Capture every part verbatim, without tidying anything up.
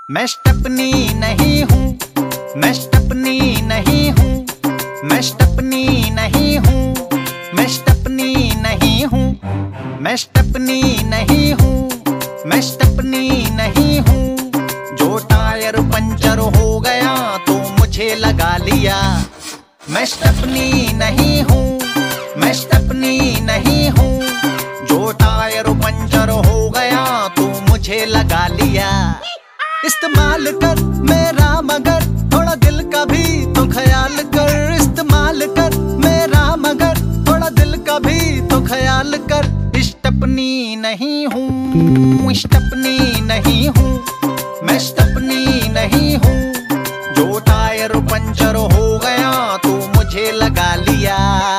मैं स्टेपनी नहीं हूँ, मैं स्टेपनी नहीं हूँ, मैं स्टेपनी नहीं हूँ, मैं स्टेपनी नहीं हूँ, मैं स्टेपनी नहीं हूँ, मैं स्टेपनी नहीं हूँ। जो टायर पंचर हो गया तो मुझे लगा लिया। मैं स्टेपनी नहीं हूँ, मैं स्टेपनी नहीं हूँ। जो टायर पंचर हो गया तो मुझे लगा लिया। इस्तेमाल कर मेरा मगर थोड़ा दिल का भी तो ख्याल कर। इस्तेमाल कर मेरा मगर थोड़ा दिल का भी तो ख्याल कर। स्टेपनी नहीं हूँ, स्टेपनी नहीं हूँ, मैं स्टेपनी नहीं हूँ। जो टायर पंचर हो गया तो मुझे लगा लिया।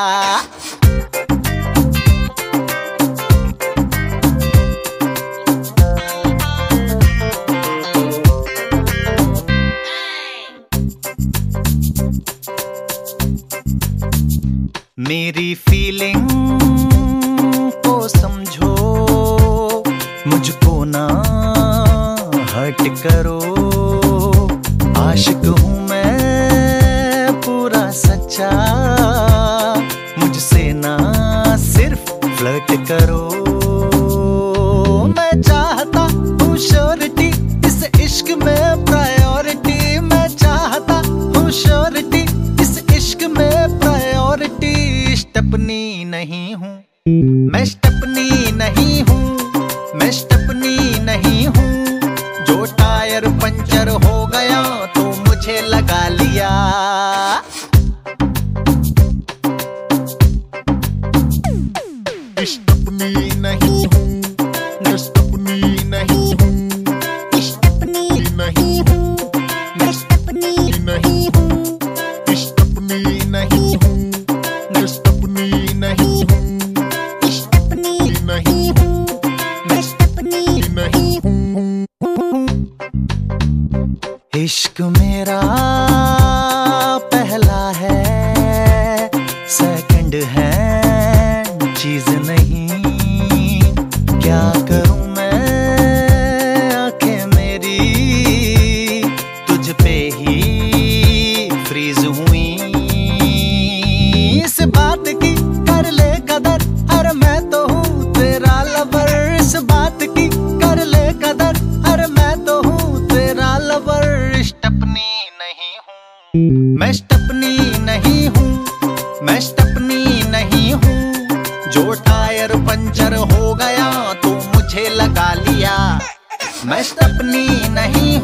मेरी फीलिंग को समझो, मुझको ना हर्ट करो। आशिक हूँ मैं पूरा सच्चा, मुझसे ना सिर्फ फ्लर्ट करो। मैं चाहता हूँ श्योरिटी इस इश्क में प्रायोरिटी। मैं चाहता हूँ श्योरिटी इस इश्क में प्रायोरिटी। स्टेपनी नहीं हूँ, मैं स्टेपनी नहीं हूँ, मैं स्टेपनी नहीं हूँ। जो टायर पंचर हो गया तो मुझे लगा लिया। स्टेपनी नहीं हूँ, मैं स्टेपनी नहीं हूँ, स्टेपनी नहीं हूँ, मैं स्टेपनी नहीं हूँ, स्टेपनी नहीं हूँ, मैं स्टेपनी नहीं हूँ, स्टेपनी नहीं हूँ, मैं स्टेपनी नहीं हूँ। इश्क मेरा पहला है, सेकंड है चीज नहीं। क्या करूं मैं आंखें मेरी तुझ पे ही फ्रीज हुई। इस बात की कर ले कदर, अरे मैं तो हूँ तेरा लवर। इस बात की कर ले कदर, अरे मैं तो हूँ तेरा लवर। स्टेपनी नहीं हूँ, मैं स्टेपनी नहीं हूँ, मैं स्टेपनी नहीं हूँ। जो टायर पंचर हो गया तो मुझे लगा लिया। मैं स्टेपनी नहीं